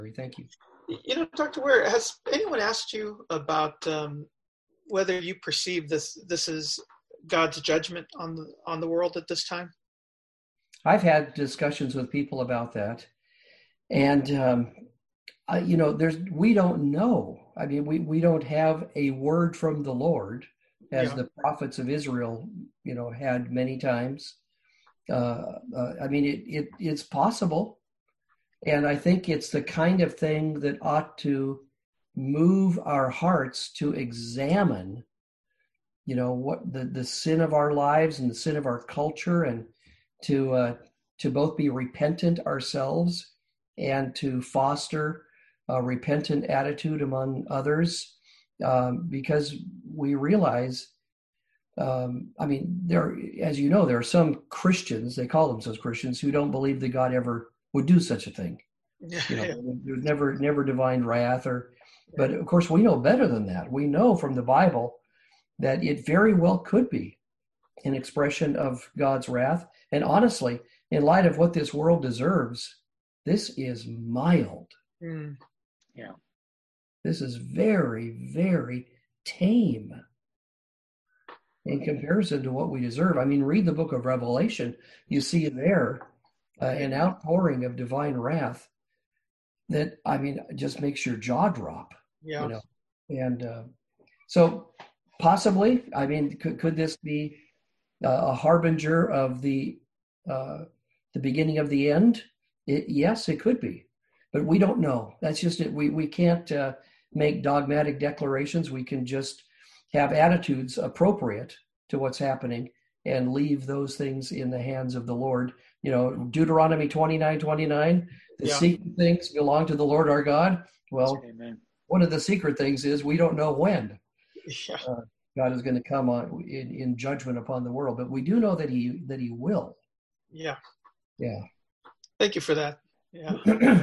Thank you. Dr. Ware, has anyone asked you about whether you perceive this is God's judgment on the world at this time? I've had discussions with people about that, and we don't know. I mean, we don't have a word from the Lord, as the prophets of Israel, had many times. I mean, it's possible, and I think it's the kind of thing that ought to move our hearts to examine, what the sin of our lives and the sin of our culture, and to both be repentant ourselves and to foster a repentant attitude among others, because we realize, as you know, there are some Christians, they call themselves Christians, who don't believe that God ever would do such a thing. There's never divine wrath, but of course we know better than that. We know from the Bible that it very well could be an expression of God's wrath. And honestly, in light of what this world deserves, this is mild. Yeah. This is very, very tame in comparison to what we deserve. I mean, read the book of Revelation. You see there an outpouring of divine wrath that, just makes your jaw drop. Yeah. And so possibly, could this be a harbinger of the beginning of the end? Yes, it could be, but we don't know. That's just it. We can't make dogmatic declarations. We can just have attitudes appropriate to what's happening and leave those things in the hands of the Lord. Deuteronomy 29:29, the secret things belong to the Lord our God. Well, Amen. One of the secret things is we don't know when God is going to come on in judgment upon the world, but we do know that he will. Yeah. Yeah. Thank you for that. Yeah.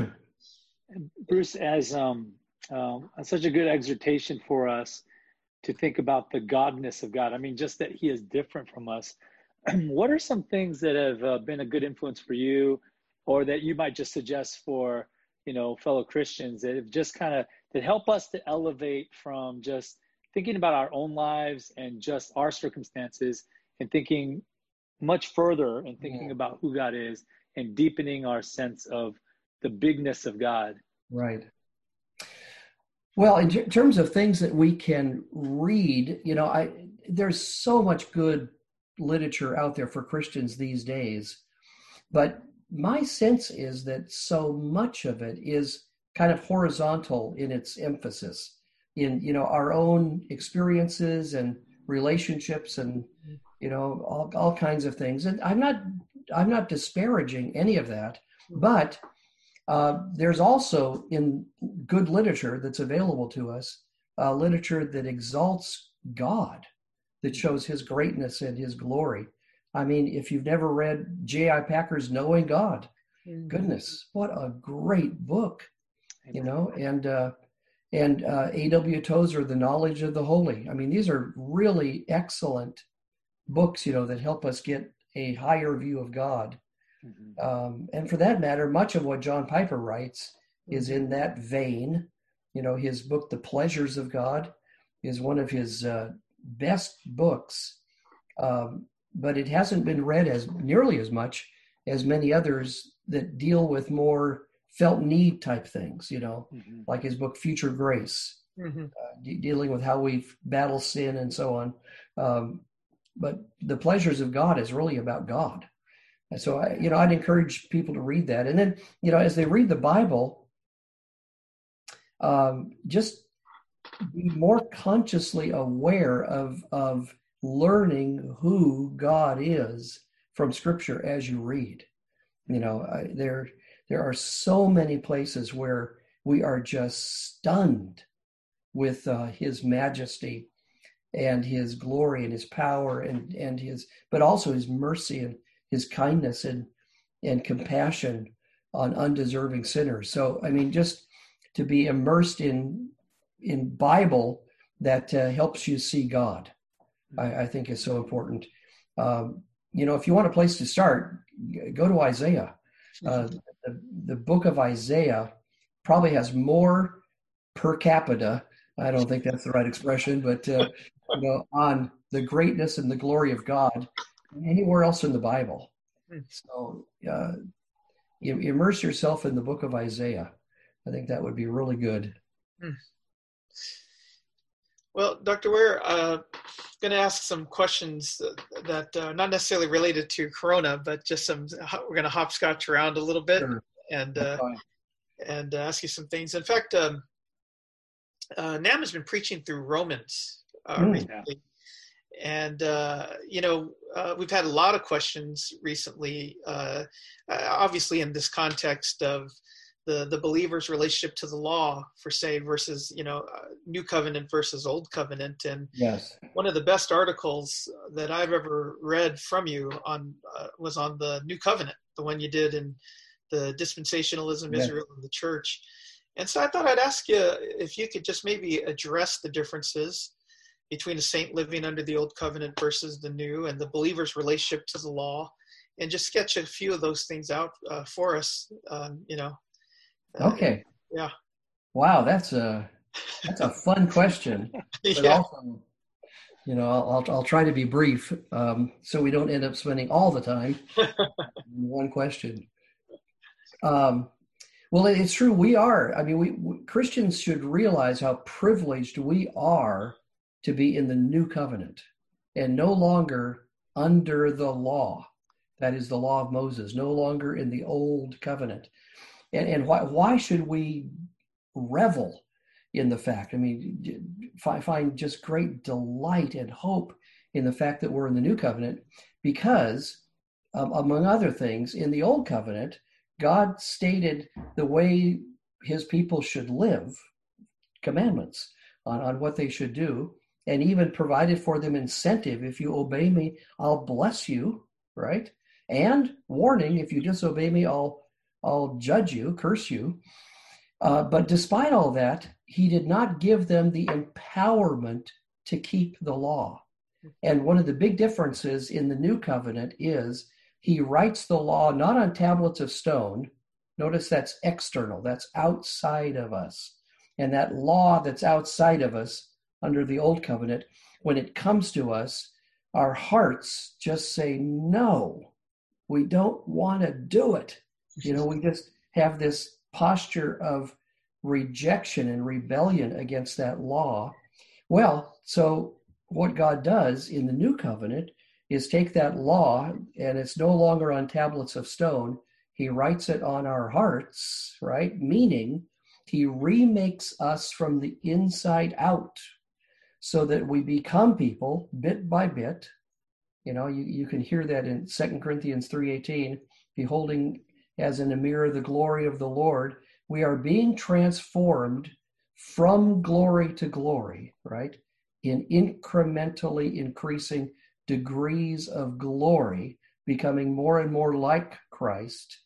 Bruce, as such a good exhortation for us to think about the godness of God. Just that he is different from us. What are some things that have been a good influence for you, or that you might just suggest for, fellow Christians that have just that help us to elevate from just thinking about our own lives and just our circumstances, and thinking much further and thinking about who God is and deepening our sense of the bigness of God? Right. Well, in terms of things that we can read, there's so much good literature out there for Christians these days, but my sense is that so much of it is kind of horizontal in its emphasis in, our own experiences and relationships and, all kinds of things. And I'm not disparaging any of that, but there's also in good literature that's available to us, literature that exalts God, that shows his greatness and his glory. If you've never read J.I. Packer's Knowing God, goodness, what a great book, and A.W. Tozer, The Knowledge of the Holy. These are really excellent books, that help us get a higher view of God. And for that matter, much of what John Piper writes is in that vein. His book, The Pleasures of God, is one of his best books, but it hasn't been read as nearly as much as many others that deal with more felt need type things, like his book, Future Grace, dealing with how we battle sin and so on. But The Pleasures of God is really about God. And so, I'd encourage people to read that. And then, as they read the Bible, just be more consciously aware of learning who God is from Scripture as you read. There are so many places where we are just stunned with his majesty and his glory and his power and his, but also his mercy and his kindness and compassion on undeserving sinners. So, just to be immersed in Bible that helps you see God, I think is so important. If you want a place to start, go to Isaiah. The book of Isaiah probably has more per capita. I don't think that's the right expression, but on the greatness and the glory of God than anywhere else in the Bible. So you immerse yourself in the book of Isaiah. I think that would be really good. Well, Dr. Ware, going to ask some questions that are not necessarily related to Corona, but just we're going to hopscotch around a little bit. Sure. And ask you some things. In fact, Nam has been preaching through Romans recently. And, we've had a lot of questions recently, obviously in this context of the believer's relationship to the law, for say, versus, New Covenant versus Old Covenant. And yes, one of the best articles that I've ever read from you was on the New Covenant, the one you did in the dispensationalism, Israel, and the church. And so I thought I'd ask you if you could just maybe address the differences between a saint living under the Old Covenant versus the New, and the believer's relationship to the law, and just sketch a few of those things out for us. Okay. Yeah. Wow, that's a fun question. But also, I'll try to be brief, so we don't end up spending all the time on one question. Well, it's true. We are. I mean, we Christians should realize how privileged we are to be in the New Covenant and no longer under the law. That is the law of Moses, no longer in the Old Covenant. And why should we revel in the fact? I mean, find just great delight and hope in the fact that we're in the New Covenant, because, among other things, in the Old Covenant, God stated the way his people should live, commandments on what they should do, and even provided for them incentive. If you obey me, I'll bless you, right? And warning, if you disobey me, I'll judge you, curse you. But despite all that, he did not give them the empowerment to keep the law. And one of the big differences in the New Covenant is he writes the law not on tablets of stone. Notice that's external, that's outside of us. And that law that's outside of us under the Old Covenant, when it comes to us, our hearts just say, no, we don't want to do it. We just have this posture of rejection and rebellion against that law. Well, so what God does in the New Covenant is take that law, and it's no longer on tablets of stone. He writes it on our hearts, right? Meaning he remakes us from the inside out so that we become people bit by bit. You can hear that in 2 Corinthians 3:18, beholding as in a mirror the glory of the Lord. We are being transformed from glory to glory, right? In incrementally increasing degrees of glory, becoming more and more like Christ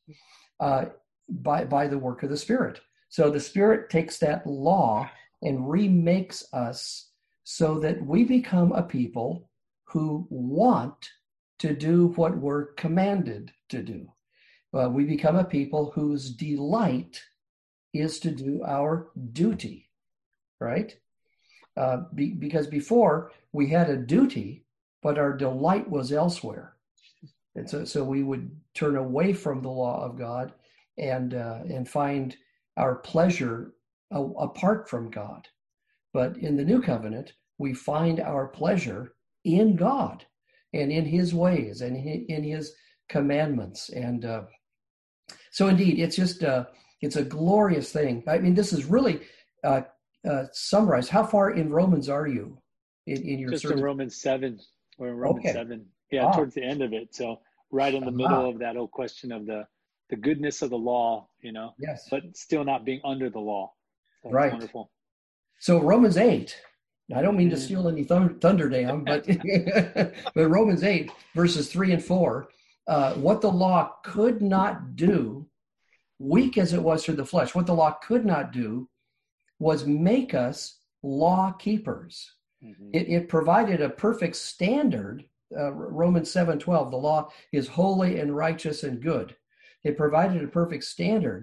by the work of the Spirit. So the Spirit takes that law and remakes us so that we become a people who want to do what we're commanded to do. We become a people whose delight is to do our duty, right? Because before we had a duty, but our delight was elsewhere. And so we would turn away from the law of God and find our pleasure apart from God. But in the New Covenant, we find our pleasure in God and in his ways and in his commandments. And so indeed, it's just it's a glorious thing. I mean, this is really summarized. How far in Romans are you in your just in Romans 7? We're in Romans 7. Yeah, towards the end of it. So right in the middle of that whole question of the goodness of the law, yes, but still not being under the law. So right. Wonderful. So Romans 8. I don't mean to steal any thunder, Dan, but but Romans 8 verses 3 and 4. What the law could not do, weak as it was through the flesh, what the law could not do was make us law keepers. Mm-hmm. It provided a perfect standard. Romans 7:12, the law is holy and righteous and good. It provided a perfect standard,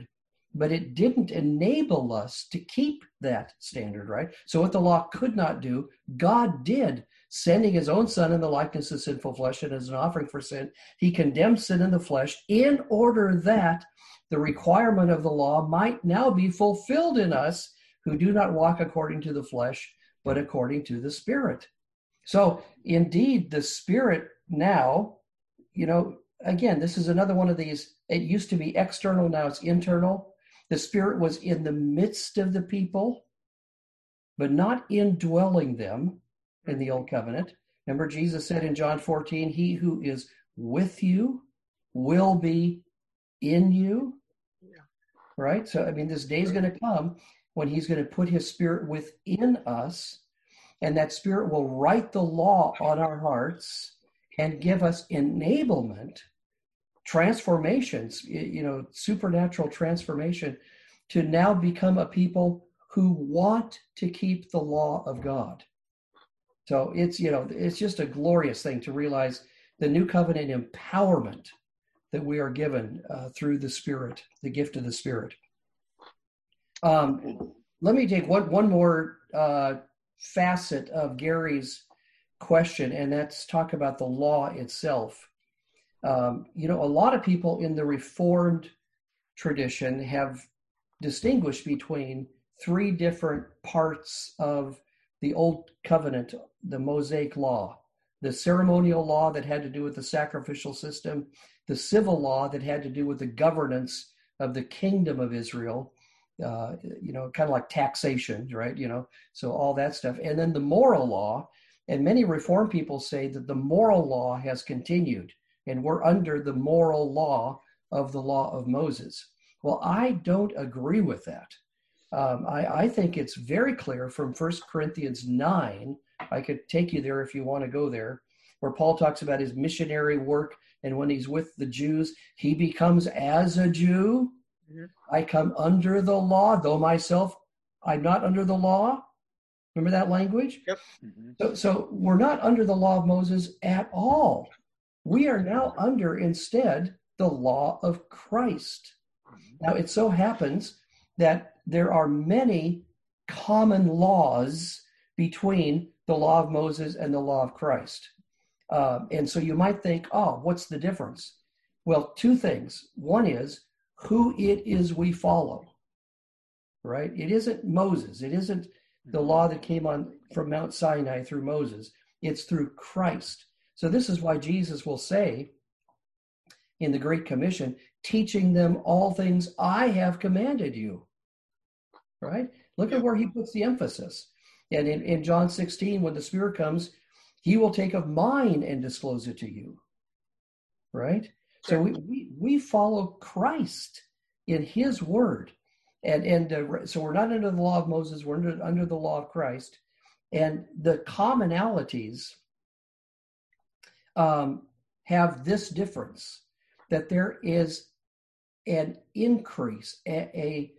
but it didn't enable us to keep that standard, right? So what the law could not do, God did, sending his own son in the likeness of sinful flesh and as an offering for sin. He condemned sin in the flesh in order that the requirement of the law might now be fulfilled in us who do not walk according to the flesh, but according to the Spirit. So indeed, the Spirit now, again, this is another one of these, it used to be external, now it's internal. The Spirit was in the midst of the people, but not indwelling them in the Old Covenant. Remember, Jesus said in John 14, he who is with you will be in you. Yeah. Right? So, this day is going to come when he's going to put his Spirit within us, and that Spirit will write the law on our hearts and give us enablement, transformations, supernatural transformation to now become a people who want to keep the law of God. So it's just a glorious thing to realize the new covenant empowerment that we are given through the Spirit, the gift of the Spirit. Let me take one more facet of Gary's question, and that's talk about the law itself. A lot of people in the Reformed tradition have distinguished between three different parts of the Old Covenant, the Mosaic Law: the ceremonial law that had to do with the sacrificial system, the civil law that had to do with the governance of the kingdom of Israel, kind of like taxation, right? So all that stuff. And then the moral law, and many Reformed people say that the moral law has continued, and we're under the moral law of the law of Moses. Well, I don't agree with that. I think it's very clear from 1 Corinthians 9, I could take you there if you want to go there, where Paul talks about his missionary work, and when he's with the Jews, he becomes as a Jew. Mm-hmm. I come under the law, though myself I'm not under the law. Remember that language? Yep. Mm-hmm. So we're not under the law of Moses at all. We are now under, instead, the law of Christ. Mm-hmm. Now, it so happens that there are many common laws between the law of Moses and the law of Christ. And so you might think, what's the difference? Well, two things. One is who it is we follow, right? It isn't Moses. It isn't the law that came on from Mount Sinai through Moses. It's through Christ. So this is why Jesus will say in the Great Commission, teaching them all things I have commanded you, right? Look at where he puts the emphasis. And in John 16, when the Spirit comes, he will take of mine and disclose it to you, right? So we follow Christ in his word. And so we're not under the law of Moses, we're under the law of Christ. And the commonalities have this difference, that there is an increase, a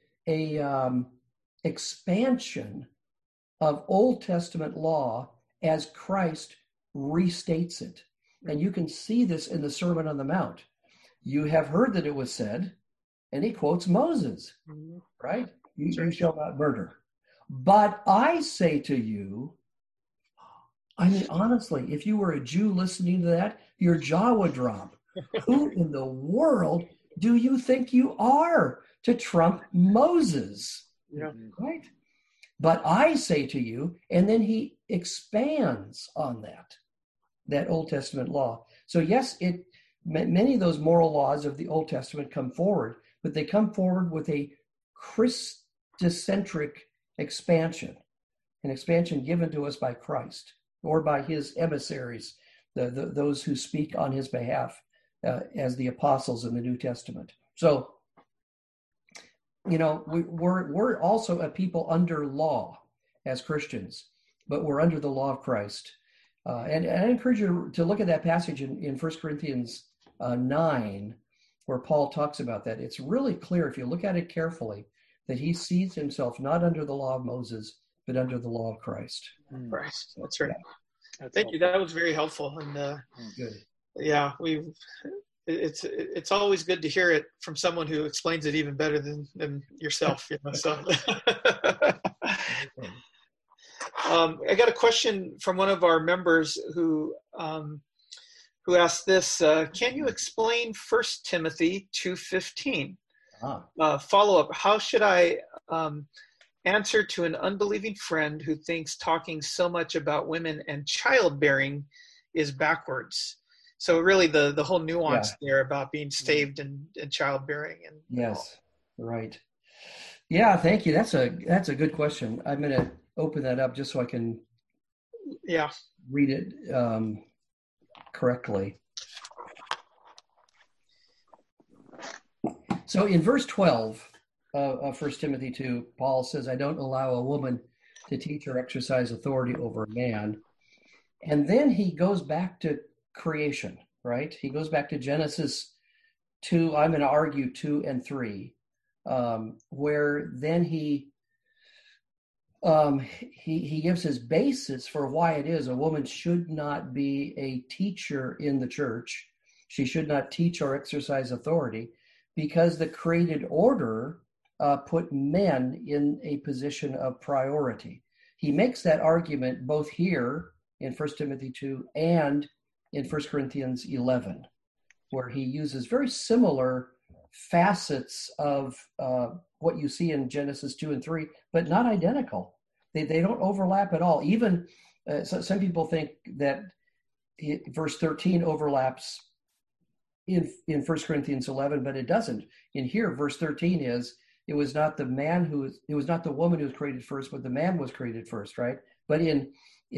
expansion of Old Testament law as Christ restates it. And you can see this in the Sermon on the Mount. You have heard that it was said, and he quotes Moses, right? You shall not murder. But I say to you, honestly, if you were a Jew listening to that, your jaw would drop. Who in the world do you think you are to trump Moses? Yeah. Right? But I say to you, and then he expands on that Old Testament law. So yes, many of those moral laws of the Old Testament come forward, but they come forward with a Christocentric expansion, an expansion given to us by Christ or by his emissaries, those who speak on his behalf as the apostles in the New Testament. So, we're also a people under law as Christians, but we're under the law of Christ. And I encourage you to look at that passage in 1 Corinthians 9, where Paul talks about that. It's really clear, if you look at it carefully, that he sees himself not under the law of Moses, but under the law of Christ. Christ, that's right. Yeah. Thank you. That was very helpful. And good. Yeah, it's always good to hear it from someone who explains it even better than yourself. So. I got a question from one of our members who asked this: can you explain 1 Timothy 2:15? Follow up: how should I answer to an unbelieving friend who thinks talking so much about women and childbearing is backwards? So really the whole nuance there about being saved and childbearing. And yes, right. Yeah, thank you. That's a good question. I'm going to open that up just so I can read it correctly. So in verse 12 of 1 Timothy 2, Paul says, I don't allow a woman to teach or exercise authority over a man. And then he goes back to creation, right? He goes back to Genesis 2, I'm going to argue 2 and 3, where then he gives his basis for why it is a woman should not be a teacher in the church. She should not teach or exercise authority because the created order put men in a position of priority. He makes that argument both here in 1 Timothy 2 and in 1 Corinthians 11, where he uses very similar facets of what you see in Genesis 2 and 3, but not identical. They don't overlap at all. Even some people think that verse 13 overlaps in 1 Corinthians 11, but it doesn't. In here, verse 13 is, it was not the woman who was created first, but the man was created first, right? But in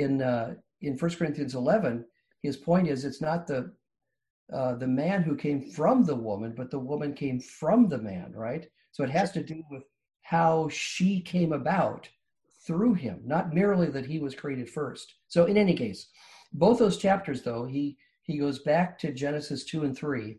1 Corinthians 11, his point is it's not the man who came from the woman, but the woman came from the man, right? So it has to do with how she came about through him, not merely that he was created first. So in any case, both those chapters, though, he goes back to Genesis 2 and 3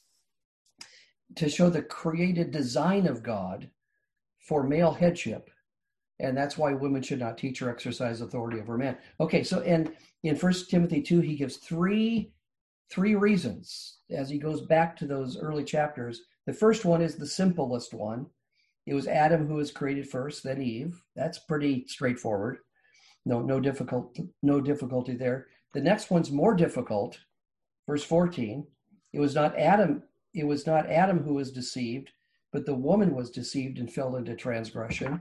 to show the created design of God for male headship. And that's why women should not teach or exercise authority over men. Okay, so and in 1 Timothy 2, he gives three reasons as he goes back to those early chapters. The first one is the simplest one. It was Adam who was created first, then Eve. That's pretty straightforward. No difficulty there. The next one's more difficult. Verse 14. It was not Adam who was deceived, but the woman was deceived and fell into transgression.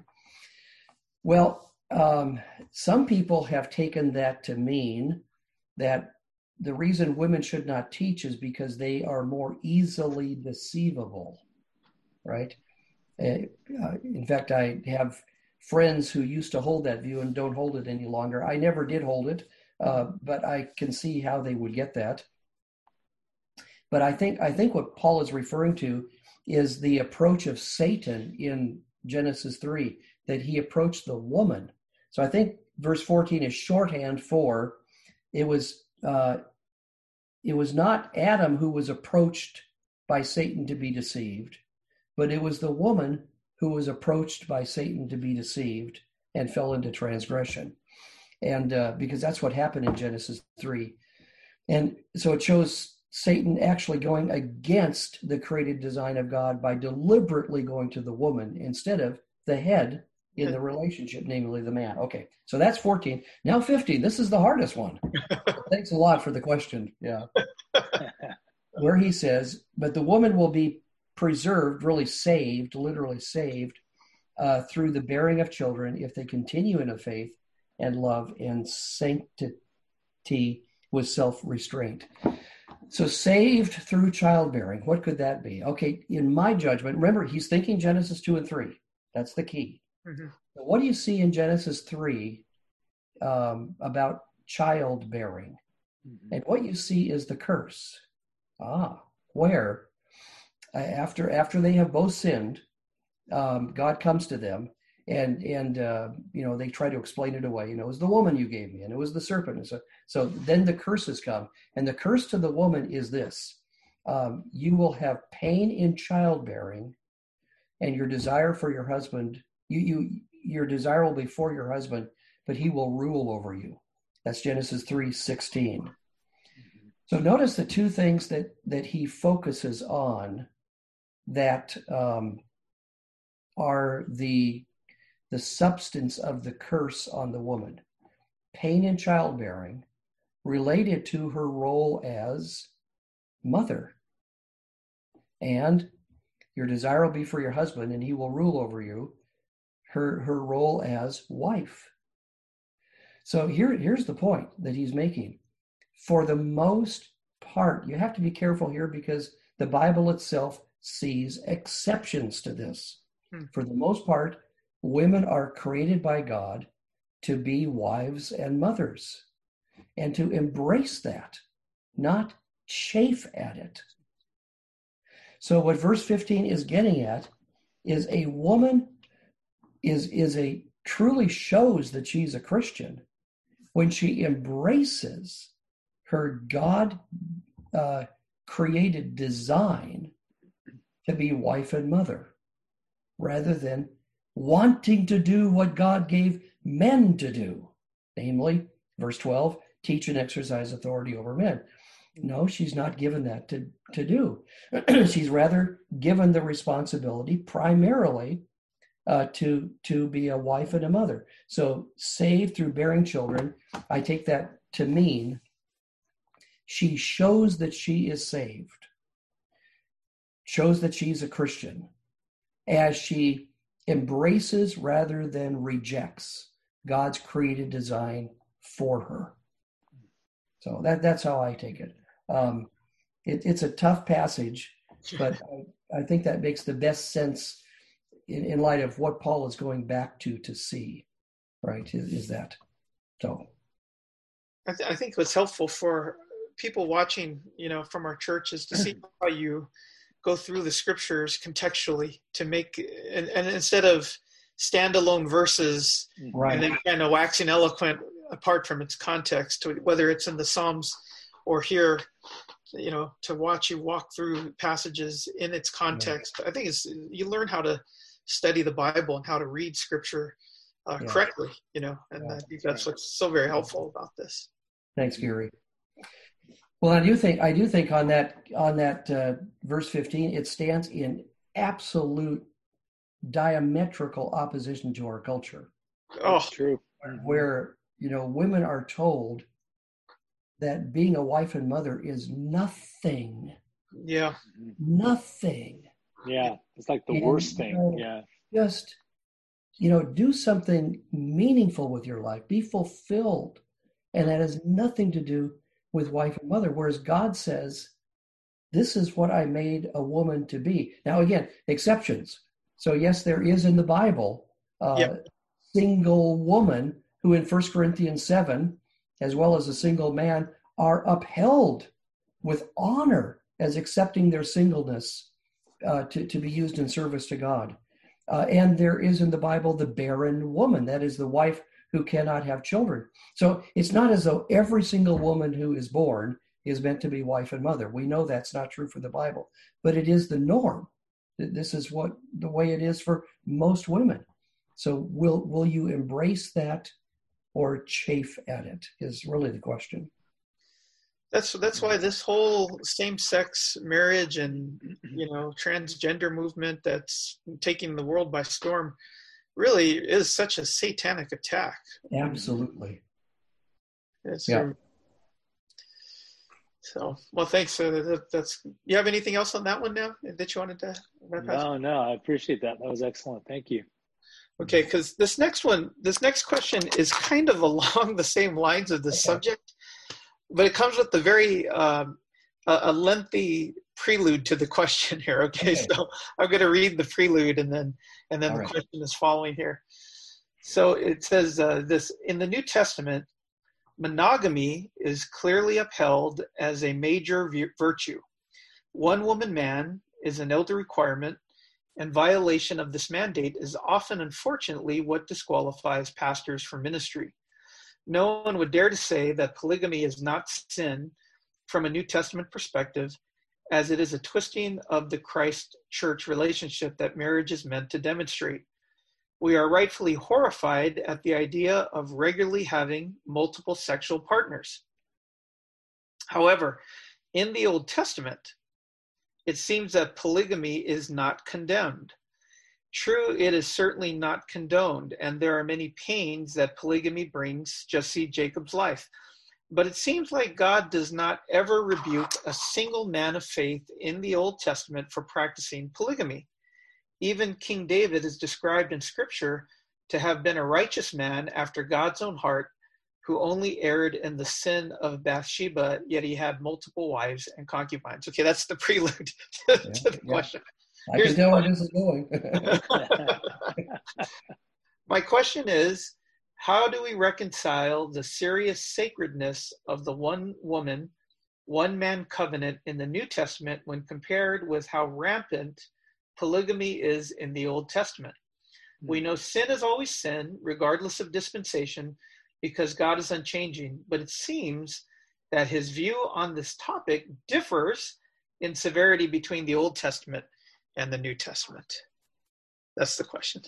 Well, some people have taken that to mean that the reason women should not teach is because they are more easily deceivable, right? In fact, I have friends who used to hold that view and don't hold it any longer. I never did hold it, but I can see how they would get that. But I think what Paul is referring to is the approach of Satan in Genesis 3, that he approached the woman. So I think verse 14 is shorthand for it was not Adam who was approached by Satan to be deceived, but it was the woman who was approached by Satan to be deceived and fell into transgression. And because that's what happened in Genesis 3. And so it shows Satan actually going against the created design of God by deliberately going to the woman instead of the head in the relationship, namely the man. Okay, so that's 14. Now 15. This is the hardest one. Thanks a lot for the question. Yeah. Where he says, but the woman will be preserved, really saved, literally saved, through the bearing of children if they continue in a faith and love and sanctity with self-restraint. So saved through childbearing, what could that be? Okay, in my judgment, remember, he's thinking Genesis 2 and 3. That's the key. Mm-hmm. So what do you see in Genesis 3 about childbearing? Mm-hmm. And what you see is the curse. Where after they have both sinned, God comes to them and they try to explain it away. It was the woman you gave me, and it was the serpent. And so then the curses come, and the curse to the woman is this: you will have pain in childbearing, and your desire for your husband, your desire will be for your husband, but he will rule over you. That's Genesis 3:16. So notice the two things that he focuses on that are the substance of the curse on the woman. Pain in childbearing related to her role as mother. And your desire will be for your husband, and he will rule over you. Her role as wife. So here's the point that he's making. For the most part, you have to be careful here because the Bible itself sees exceptions to this. For the most part, women are created by God to be wives and mothers and to embrace that, not chafe at it. So what verse 15 is getting at is a woman truly shows that she's a Christian when she embraces her God created design to be wife and mother, rather than wanting to do what God gave men to do, namely, verse 12, teach and exercise authority over men. No, she's not given that to do. She's rather given the responsibility primarily to be a wife and a mother. So saved through bearing children, I take that to mean she shows that she is saved, shows that she's a Christian, as she embraces rather than rejects God's created design for her. So that's how I take it. It's a tough passage, but I think that makes the best sense in light of what Paul is going back to see, right? Is that so? I think what's helpful for people watching, from our church is to see how you go through the scriptures contextually to make, and instead of standalone verses, right, and then kind of waxing eloquent apart from its context, whether it's in the Psalms or here, to watch you walk through passages in its context. Right. I think you learn how to study the Bible and how to read scripture correctly, and I think that's what's so very helpful about this. Thanks, Gary. Well, I do think on that verse 15, it stands in absolute diametrical opposition to our culture. Oh, that's true. Where, women are told that being a wife and mother is nothing. Yeah. Nothing. Yeah. It's like the worst thing. Yeah. Just, do something meaningful with your life. Be fulfilled. And that has nothing to do with wife and mother. Whereas God says, this is what I made a woman to be. Now, again, exceptions. So yes, there is in the Bible a single woman who in 1 Corinthians 7, as well as a single man, are upheld with honor as accepting their singleness to be used in service to God. And there is in the Bible the barren woman, that is the wife who cannot have children. So it's not as though every single woman who is born is meant to be wife and mother. We know that's not true for the Bible, but it is the norm. This is the way it is for most women. So will you embrace that or chafe at it is really the question. That's why this whole same-sex marriage and transgender movement that's taking the world by storm really is such a satanic attack. Absolutely. So, well, thanks. That's. You have anything else on that one now that you wanted to? No, I appreciate that. That was excellent. Thank you. Okay, because this next question is kind of along the same lines of the subject, but it comes with a very a lengthy prelude to the question here. Okay, so I'm going to read the prelude and then the question is following here. So it says this: in the New Testament, monogamy is clearly upheld as a major virtue. One woman man is an elder requirement, and violation of this mandate is often, unfortunately, what disqualifies pastors from ministry. No one would dare to say that polygamy is not sin from a New Testament perspective, as it is a twisting of the Christ-church relationship that marriage is meant to demonstrate. We are rightfully horrified at the idea of regularly having multiple sexual partners. However, In the Old Testament, it seems that polygamy is not condemned. True, it is certainly not condoned, and there are many pains that polygamy brings. Just see Jacob's life. But it seems like God does not ever rebuke a single man of faith in the Old Testament for practicing polygamy. Even King David is described in Scripture to have been a righteous man after God's own heart, who only erred in the sin of Bathsheba, yet he had multiple wives and concubines. Okay, that's the prelude to the question. I can tell where this is going. My question is, how do we reconcile the serious sacredness of the one woman, one man covenant in the New Testament when compared with how rampant polygamy is in the Old Testament? We know sin is always sin, regardless of dispensation, because God is unchanging, but it seems that his view on this topic differs in severity between the Old Testament and the New Testament. That's the question.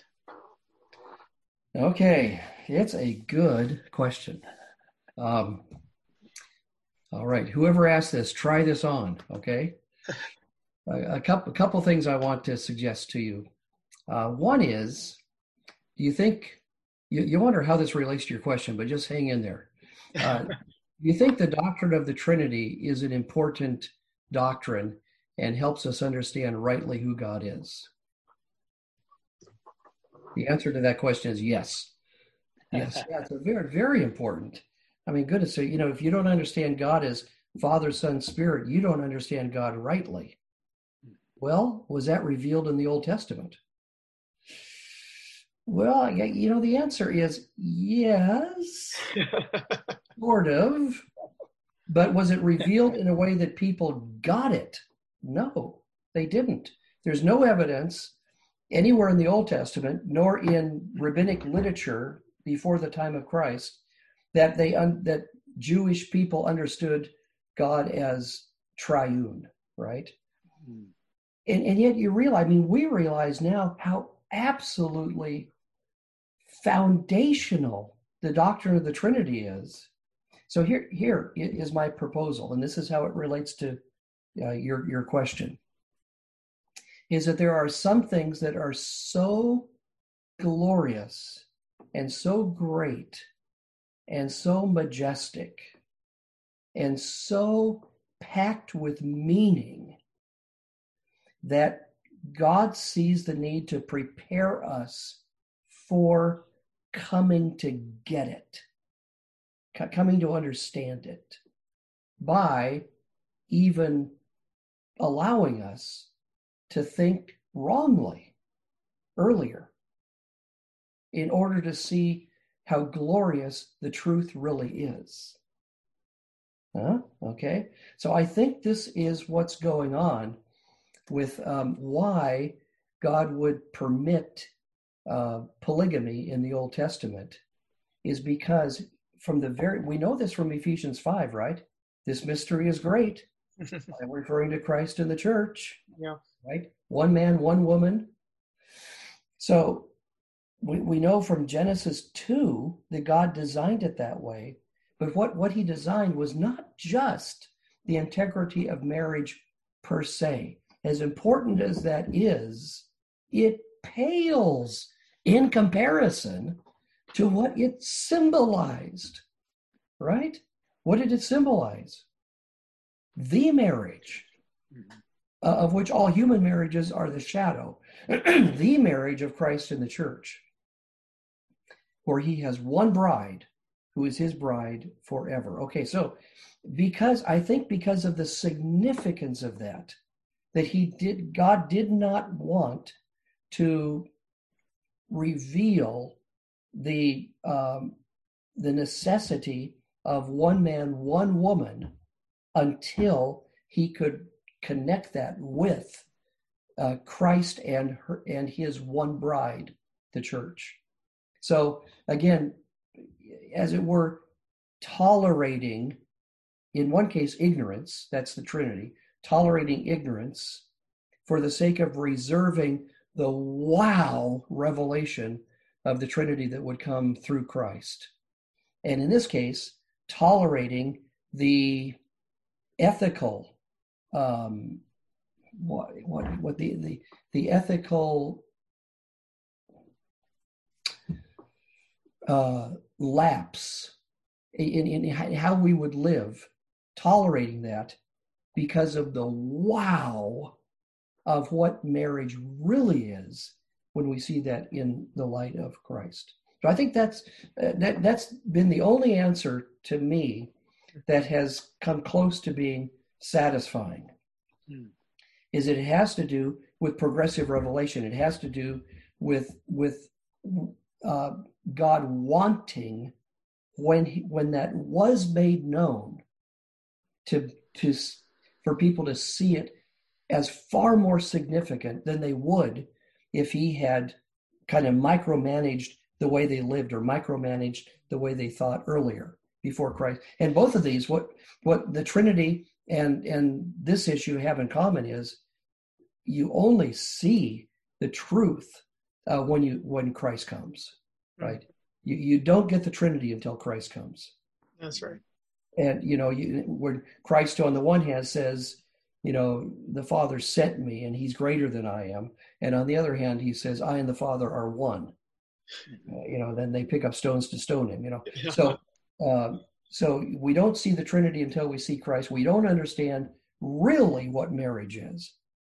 Okay, it's a good question. All right, whoever asked this, try this on, okay? A couple things I want to suggest to you. One is, do you think, you wonder how this relates to your question, but just hang in there. Do you think the doctrine of the Trinity is an important doctrine and helps us understand rightly who God is? The answer to that question is yes. Yes, yeah, it's a very, very important. I mean, goodness, so, if you don't understand God as Father, Son, Spirit, you don't understand God rightly. Well, was that revealed in the Old Testament? Well, the answer is yes, sort of. But was it revealed in a way that people got it? No, they didn't. There's no evidence anywhere in the Old Testament, nor in rabbinic literature before the time of Christ, that that Jewish people understood God as triune, right? Mm. And yet we realize now how absolutely foundational the doctrine of the Trinity is. So here is my proposal, and this is how it relates to your question, is that there are some things that are so glorious and so great and so majestic and so packed with meaning that God sees the need to prepare us for coming to get it, coming to understand it, by even allowing us to think wrongly earlier in order to see how glorious the truth really is. Okay, so I think this is what's going on with why God would permit polygamy in the Old Testament, is because we know this from Ephesians 5, right? This mystery is great. I'm referring to Christ and the church. Yeah. Right? One man, one woman. So we know from Genesis 2 that God designed it that way. But what he designed was not just the integrity of marriage per se. As important as that is, it pales in comparison to what it symbolized, right? What did it symbolize? The marriage, of which all human marriages are the shadow, the marriage of Christ and the church, where he has one bride who is his bride forever. Okay, so because of the significance of that God did not want to reveal the necessity of one man, one woman, until he could connect that with Christ and his one bride, the church. So again, as it were, tolerating, in one case, ignorance, that's the Trinity, tolerating ignorance for the sake of reserving the wow revelation of the Trinity that would come through Christ. And in this case, tolerating the ethical what the ethical lapse in how we would live, tolerating that because of the wow of what marriage really is when we see that in the light of Christ. So I think that's been the only answer to me that has come close to being satisfying. Is it has to do with progressive revelation. It has to do with God wanting, when that was made known, for people to see it as far more significant than they would if he had kind of micromanaged the way they lived or micromanaged the way they thought earlier before Christ. And both of these, what the Trinity and this issue have in common is you only see the truth when Christ comes, right? You don't get the Trinity until Christ comes. That's right. And when Christ on the one hand says, the Father sent me and he's greater than I am, and on the other hand he says, I and the Father are one. Then they pick up stones to stone him. So we don't see the Trinity until we see Christ. We don't understand really what marriage is.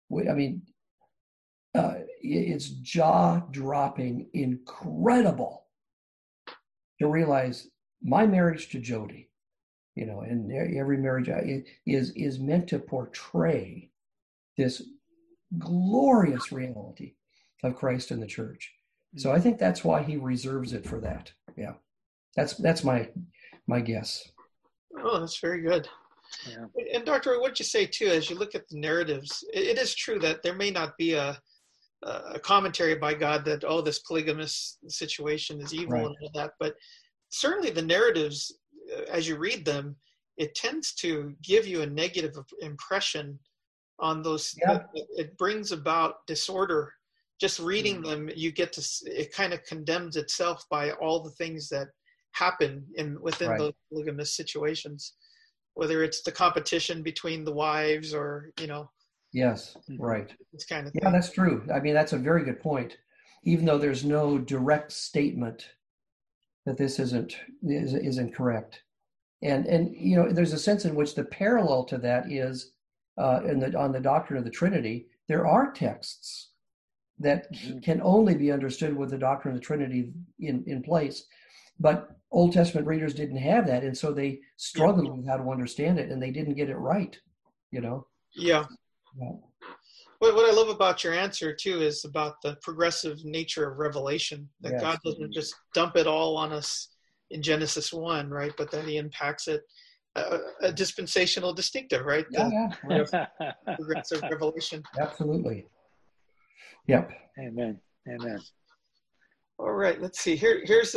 It's jaw-dropping, incredible to realize my marriage to Jody, and every marriage is meant to portray this glorious reality of Christ and the church. So I think that's why he reserves it for that. Yeah, that's my guess. Oh, that's very good. Yeah. And Dr. What'd you say too, as you look at the narratives, it is true that there may not be a commentary by God that, this polygamous situation is evil, right, and all that, but certainly the narratives, as you read them, it tends to give you a negative impression on those. Yeah. It brings about disorder. Just reading them, it kind of condemns itself by all the things that happen within right, those polygamous situations, whether it's the competition between the wives or, Yes, right. This kind of thing. Yeah, that's true. That's a very good point. Even though there's no direct statement that this isn't correct. And there's a sense in which the parallel to that is on the doctrine of the Trinity, there are texts that can only be understood with the doctrine of the Trinity in place. But Old Testament readers didn't have that, and so they struggled with how to understand it, and they didn't get it right, Yeah. Yeah. What I love about your answer, too, is about the progressive nature of revelation, that God doesn't just dump it all on us in Genesis 1, right, but that he impacts it, a dispensational distinctive, right? Progressive revelation. Absolutely. Yep. Amen. All right, let's see. Here's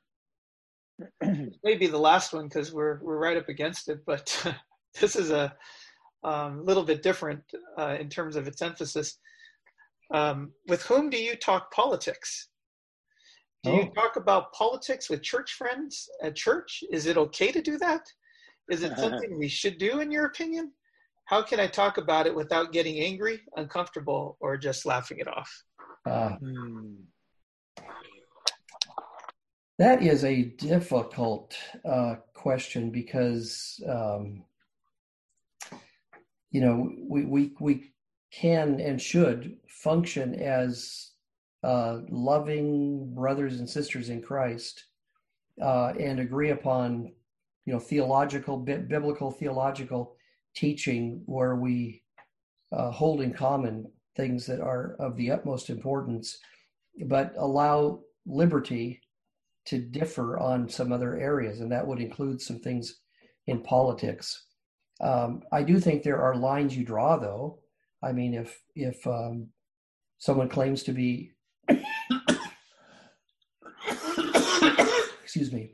maybe the last one because we're right up against it, but this is a little bit different in terms of its emphasis. With whom do you talk politics? Do you talk about politics with church friends at church? Is it okay to do that? Is it something we should do, in your opinion? How can I talk about it without getting angry, uncomfortable, or just laughing it off? That is a difficult question because, we can and should function as loving brothers and sisters in Christ and agree upon, biblical theological teaching where we hold in common things that are of the utmost importance, but allow liberty to differ on some other areas, and that would include some things in politics. I do think there are lines you draw, though. If someone claims to be, excuse me,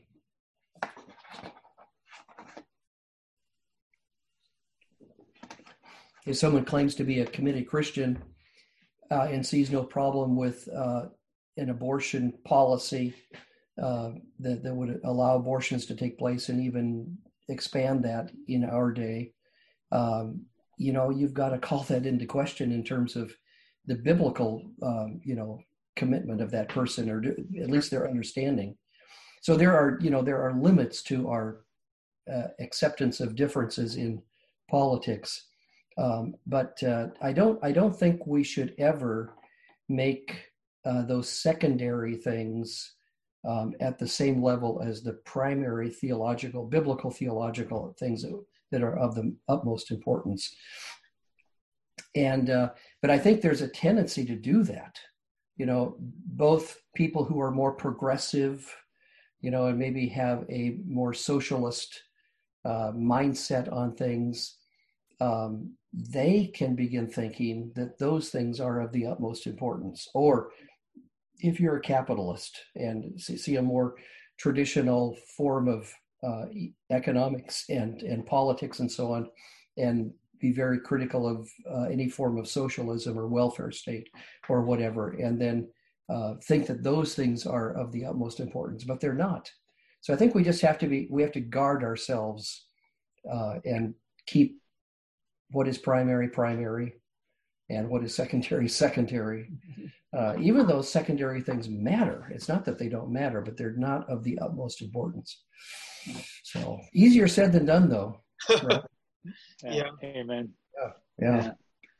if someone claims to be a committed Christian and sees no problem with an abortion policy that would allow abortions to take place and even expand that in our day, you've got to call that into question in terms of the biblical, commitment of that person, or at least their understanding. So there are limits to our acceptance of differences in politics. But I don't think we should ever make those secondary things at the same level as the primary biblical theological things that are of the utmost importance. And but I think there's a tendency to do that. Both people who are more progressive, and maybe have a more socialist mindset on things, they can begin thinking that those things are of the utmost importance. Or if you're a capitalist and see a more traditional form of economics and politics and so on, and be very critical of any form of socialism or welfare state or whatever, and then think that those things are of the utmost importance, but they're not. So I think we just have to guard ourselves and keep what is primary, and what is secondary. Even though secondary things matter, it's not that they don't matter, but they're not of the utmost importance. So easier said than done, though. Right? Yeah. Amen. Yeah.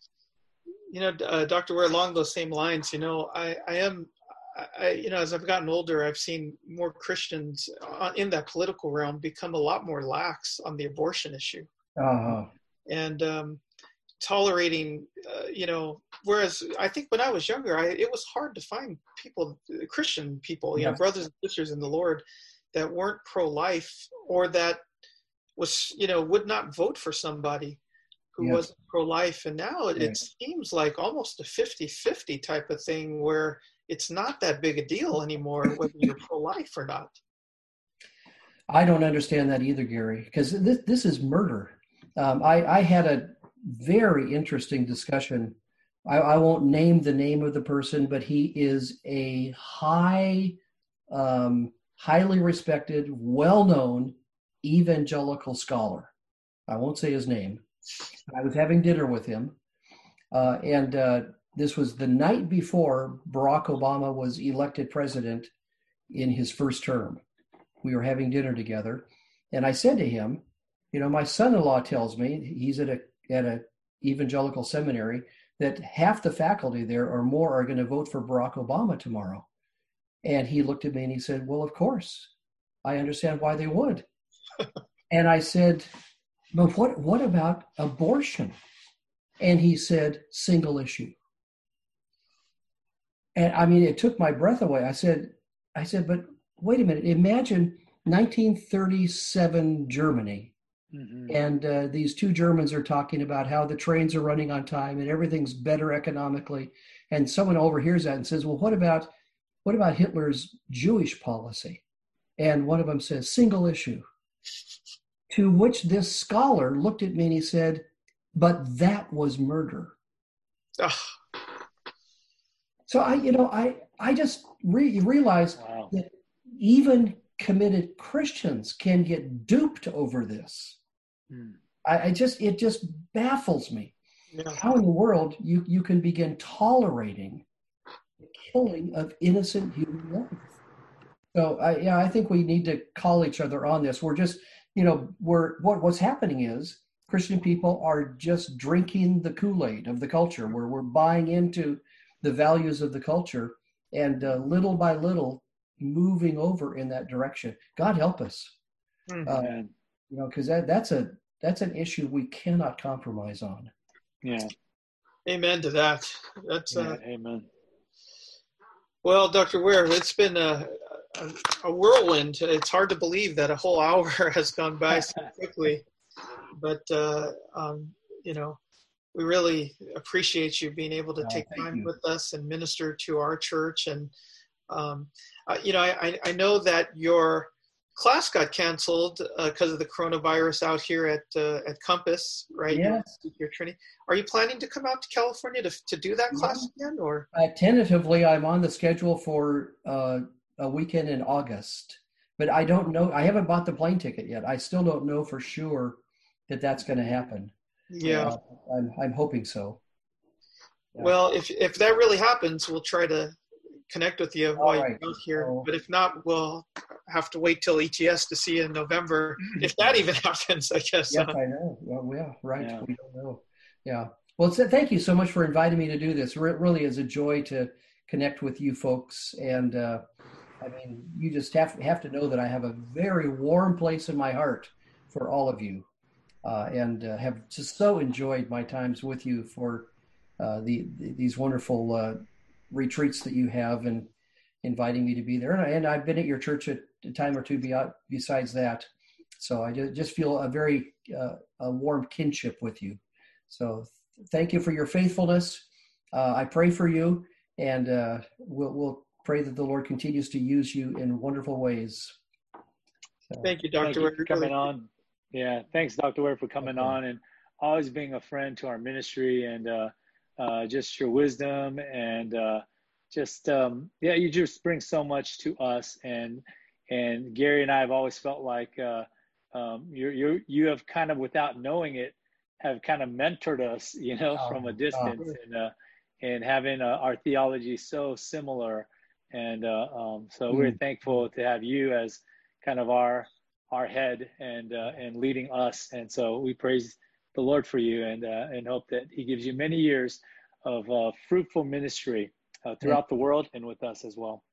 Dr. Ware, along those same lines, I as I've gotten older, I've seen more Christians in that political realm become a lot more lax on the abortion issue. Uh-huh. And tolerating, whereas I think when I was younger, it was hard to find people, Christian people, Yes. brothers and sisters in the Lord, that weren't pro-life, or that was, would not vote for somebody who Yes. wasn't pro-life. And now it Right. seems like almost a 50-50 type of thing, where it's not that big a deal anymore whether you're pro-life or not. I don't understand that either, Gary, because this is murder. I had a very interesting discussion. I won't name the name of the person, but he is a highly respected, well-known evangelical scholar. I won't say his name. I was having dinner with him, and this was the night before Barack Obama was elected president in his first term. We were having dinner together, and I said to him, my son-in-law tells me, he's at a evangelical seminary, that half the faculty there or more are going to vote for Barack Obama tomorrow. And he looked at me and he said, well, of course, I understand why they would. And I said, but what about abortion? And he said, single issue. And I mean, it took my breath away. I said, but wait a minute, imagine 1937 Germany. Mm-hmm. And these two Germans are talking about how the trains are running on time and everything's better economically. And someone overhears that and says, well, what about Hitler's Jewish policy? And one of them says, single issue. To which this scholar looked at me and he said, but that was murder. Ugh. So I just realized Wow. that even committed Christians can get duped over this. It just baffles me. Yeah. How in the world you can begin tolerating the killing of innocent human life? So I think we need to call each other on this. We're just, what's happening is Christian people are just drinking the Kool-Aid of the culture, where we're buying into the values of the culture, and little by little moving over in that direction. God help us. Because that's an issue we cannot compromise on. Yeah. Amen to that. That's amen. Well, Dr. Ware, it's been a whirlwind. It's hard to believe that a whole hour has gone by so quickly, but we really appreciate you being able to take time with us and minister to our church. And I know that your class got canceled because of the coronavirus out here at Compass, right? Yes. Your Trinity. Are you planning to come out to California to do that class again, or? Tentatively, I'm on the schedule for a weekend in August, but I don't know. I haven't bought the plane ticket yet. I still don't know for sure that that's going to happen. Yeah. I'm hoping so. Yeah. Well, if that really happens, we'll try to connect with you while you're out here. But if not, we'll have to wait till ETS to see you in November, if that even happens, I guess. Yes, I know. Well, yeah, right. Yeah. We don't know. Yeah. Well, thank you so much for inviting me to do this. It really is a joy to connect with you folks. And I mean, you just have to know that I have a very warm place in my heart for all of you, and have just so enjoyed my times with you for these wonderful retreats that you have, and inviting me to be there. And I've been at your church a time or two besides that. So I just feel a very a warm kinship with you. So thank you for your faithfulness. I pray for you, and we'll pray that the Lord continues to use you in wonderful ways. So, thank you, Dr. Ware, for coming on. Yeah, thanks, Dr. Ware, for coming on and always being a friend to our ministry, and just your wisdom, and you just bring so much to us. And Gary and I have always felt like you have kind of, without knowing it, have kind of mentored us, from a distance, and having our theology so similar. And so we're thankful to have you as kind of our head and leading us. And so we praise the Lord for you, and hope that he gives you many years of fruitful ministry throughout the world and with us as well.